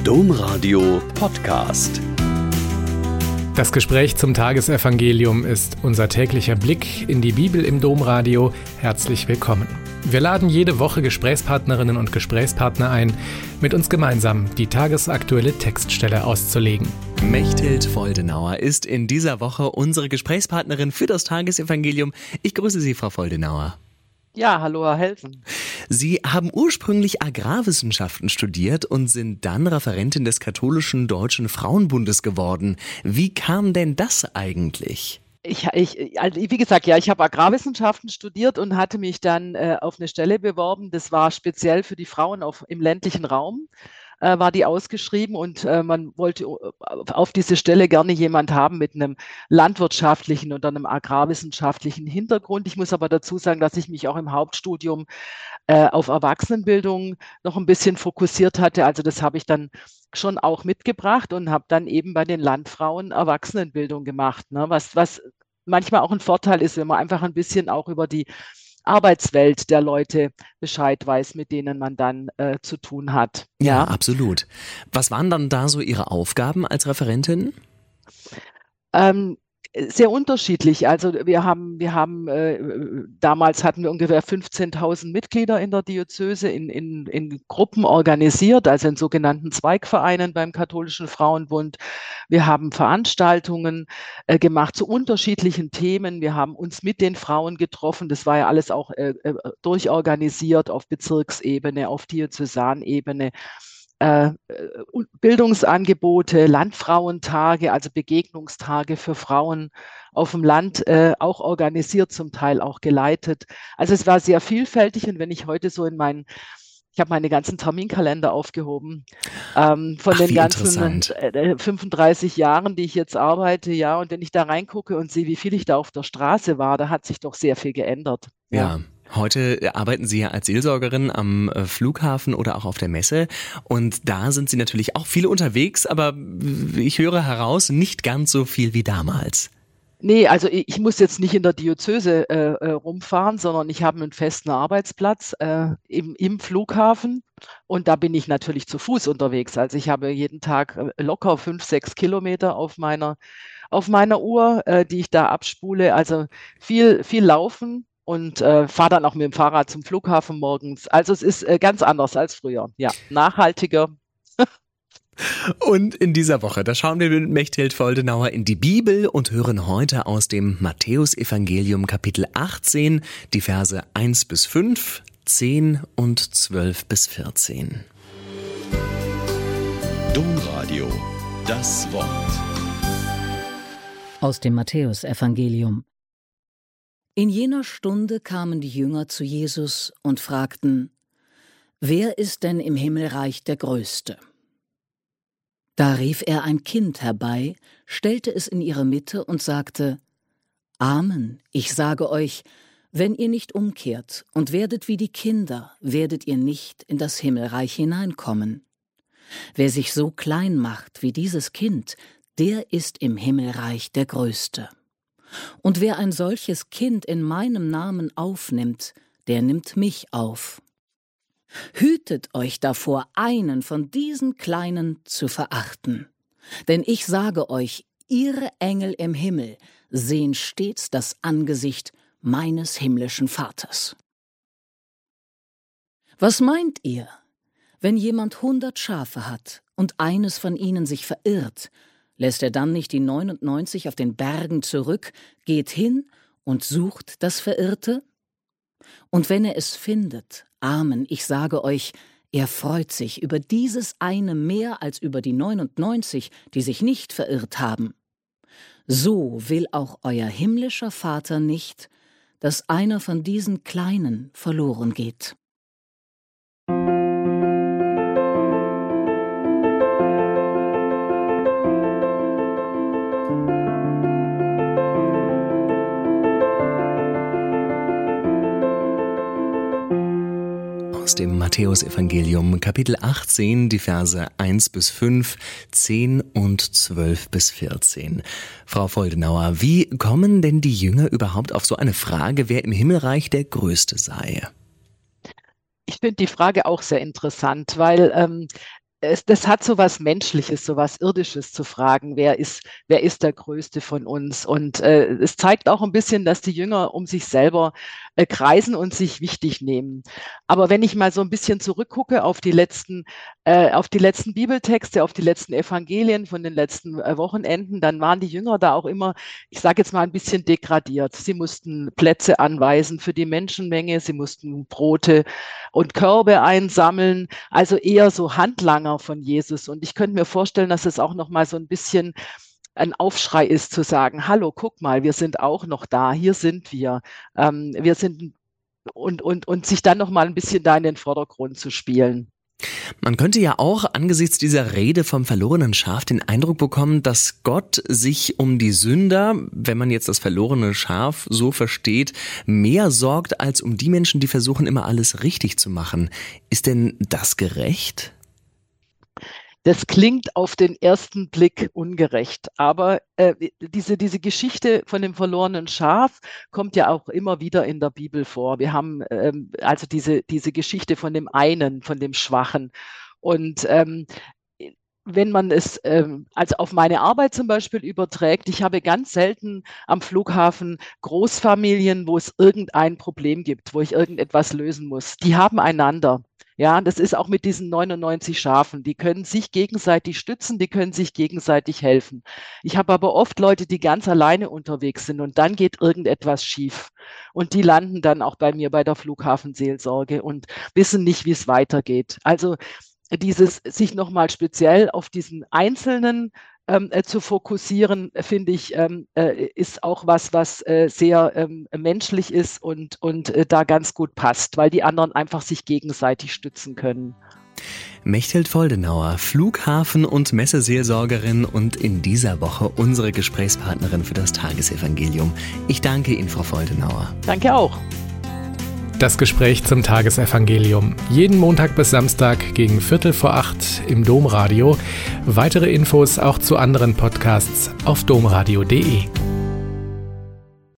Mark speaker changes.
Speaker 1: Domradio Podcast.
Speaker 2: Das Gespräch zum Tagesevangelium ist unser täglicher Blick in die Bibel im Domradio. Herzlich willkommen. Wir laden jede Woche Gesprächspartnerinnen und Gesprächspartner ein, mit uns gemeinsam die tagesaktuelle Textstelle auszulegen.
Speaker 3: Mechthild Voldenauer ist in dieser Woche unsere Gesprächspartnerin für das Tagesevangelium. Ich grüße Sie, Frau Voldenauer.
Speaker 4: Ja, hallo Herr Helfen.
Speaker 3: Sie haben ursprünglich Agrarwissenschaften studiert und sind dann Referentin des Katholischen Deutschen Frauenbundes geworden. Wie kam denn das eigentlich?
Speaker 4: Wie gesagt, ich habe Agrarwissenschaften studiert und hatte mich dann auf eine Stelle beworben. Das war speziell für die Frauen im ländlichen Raum. War die ausgeschrieben und man wollte auf diese Stelle gerne jemand haben mit einem landwirtschaftlichen oder einem agrarwissenschaftlichen Hintergrund. Ich muss aber dazu sagen, dass ich mich auch im Hauptstudium auf Erwachsenenbildung noch ein bisschen fokussiert hatte. Also das habe ich dann schon auch mitgebracht und habe dann eben bei den Landfrauen Erwachsenenbildung gemacht, ne? Was manchmal auch ein Vorteil ist, wenn man einfach ein bisschen auch über die Arbeitswelt der Leute Bescheid weiß, mit denen man dann zu tun hat.
Speaker 3: Ja, absolut. Was waren dann da so Ihre Aufgaben als Referentin?
Speaker 4: Sehr unterschiedlich. Also damals hatten wir ungefähr 15.000 Mitglieder in der Diözese in Gruppen organisiert, also in sogenannten Zweigvereinen beim Katholischen Frauenbund. Wir haben Veranstaltungen gemacht zu unterschiedlichen Themen. Wir haben uns mit den Frauen getroffen. Das war ja alles auch durchorganisiert auf Bezirksebene, auf Diözesanebene. Bildungsangebote, Landfrauentage, also Begegnungstage für Frauen auf dem Land, auch organisiert, zum Teil auch geleitet. Also es war sehr vielfältig und wenn ich heute so ich habe meine ganzen Terminkalender aufgehoben, von den ganzen 35 Jahren, die ich jetzt arbeite, ja, und wenn ich da reingucke und sehe, wie viel ich da auf der Straße war, da hat sich doch sehr viel geändert.
Speaker 3: Ja. Heute arbeiten Sie ja als Seelsorgerin am Flughafen oder auch auf der Messe und da sind Sie natürlich auch viel unterwegs, aber ich höre heraus, nicht ganz so viel wie damals.
Speaker 4: Nee, also ich muss jetzt nicht in der Diözese rumfahren, sondern ich habe einen festen Arbeitsplatz im Flughafen und da bin ich natürlich zu Fuß unterwegs. Also ich habe jeden Tag locker 5-6 Kilometer auf meiner Uhr, die ich da abspule. Also viel laufen. Und fahre dann auch mit dem Fahrrad zum Flughafen morgens. Also es ist ganz anders als früher. Ja, nachhaltiger.
Speaker 3: Und in dieser Woche, da schauen wir mit Mechthild Voldenauer in die Bibel und hören heute aus dem Matthäusevangelium Kapitel 18, die Verse 1 bis 5, 10 und 12 bis 14.
Speaker 1: Domradio, das Wort.
Speaker 5: Aus dem Matthäusevangelium. In jener Stunde kamen die Jünger zu Jesus und fragten: Wer ist denn im Himmelreich der Größte? Da rief er ein Kind herbei, stellte es in ihre Mitte und sagte: Amen, ich sage euch, wenn ihr nicht umkehrt und werdet wie die Kinder, werdet ihr nicht in das Himmelreich hineinkommen. Wer sich so klein macht wie dieses Kind, der ist im Himmelreich der Größte. Und wer ein solches Kind in meinem Namen aufnimmt, der nimmt mich auf. Hütet euch davor, einen von diesen Kleinen zu verachten. Denn ich sage euch, ihre Engel im Himmel sehen stets das Angesicht meines himmlischen Vaters. Was meint ihr, wenn jemand 100 Schafe hat und eines von ihnen sich verirrt, lässt er dann nicht die 99 auf den Bergen zurück, geht hin und sucht das Verirrte? Und wenn er es findet, Amen, ich sage euch, er freut sich über dieses eine mehr als über die 99, die sich nicht verirrt haben. So will auch euer himmlischer Vater nicht, dass einer von diesen Kleinen verloren geht.
Speaker 3: Aus dem Matthäusevangelium, Kapitel 18, die Verse 1 bis 5, 10 und 12 bis 14. Frau Voldenauer, wie kommen denn die Jünger überhaupt auf so eine Frage, wer im Himmelreich der Größte sei?
Speaker 4: Ich finde die Frage auch sehr interessant, weil das hat so was Menschliches, so was Irdisches zu fragen, wer ist der Größte von uns? Und es zeigt auch ein bisschen, dass die Jünger um sich selber kreisen und sich wichtig nehmen. Aber wenn ich mal so ein bisschen zurückgucke auf die letzten Bibeltexte, auf die letzten Evangelien von den letzten Wochenenden, dann waren die Jünger da auch immer, ich sage jetzt mal, ein bisschen degradiert. Sie mussten Plätze anweisen für die Menschenmenge, sie mussten Brote und Körbe einsammeln, also eher so Handlanger von Jesus. Und ich könnte mir vorstellen, dass es auch noch mal so ein bisschen ein Aufschrei ist, zu sagen, hallo, guck mal, wir sind auch noch da, hier sind wir. Wir sind und sich dann noch mal ein bisschen da in den Vordergrund zu spielen.
Speaker 3: Man könnte ja auch angesichts dieser Rede vom verlorenen Schaf den Eindruck bekommen, dass Gott sich um die Sünder, wenn man jetzt das verlorene Schaf so versteht, mehr sorgt als um die Menschen, die versuchen, immer alles richtig zu machen. Ist denn das gerecht?
Speaker 4: Das klingt auf den ersten Blick ungerecht, aber diese Geschichte von dem verlorenen Schaf kommt ja auch immer wieder in der Bibel vor. Wir haben also diese Geschichte von dem einen, von dem Schwachen. Und wenn man es also auf meine Arbeit zum Beispiel überträgt, ich habe ganz selten am Flughafen Großfamilien, wo es irgendein Problem gibt, wo ich irgendetwas lösen muss. Die haben einander. Ja, das ist auch mit diesen 99 Schafen. Die können sich gegenseitig stützen, die können sich gegenseitig helfen. Ich habe aber oft Leute, die ganz alleine unterwegs sind und dann geht irgendetwas schief. Und die landen dann auch bei mir bei der Flughafenseelsorge und wissen nicht, wie es weitergeht. Also dieses sich nochmal speziell auf diesen Einzelnen zu fokussieren, finde ich, ist auch was sehr menschlich ist und da ganz gut passt, weil die anderen einfach sich gegenseitig stützen können.
Speaker 3: Mechthild Voldenauer, Flughafen- und Messeseelsorgerin und in dieser Woche unsere Gesprächspartnerin für das Tagesevangelium. Ich danke Ihnen, Frau Voldenauer.
Speaker 4: Danke auch.
Speaker 2: Das Gespräch zum Tagesevangelium. Jeden Montag bis Samstag gegen 7:45 im Domradio. Weitere Infos auch zu anderen Podcasts auf domradio.de.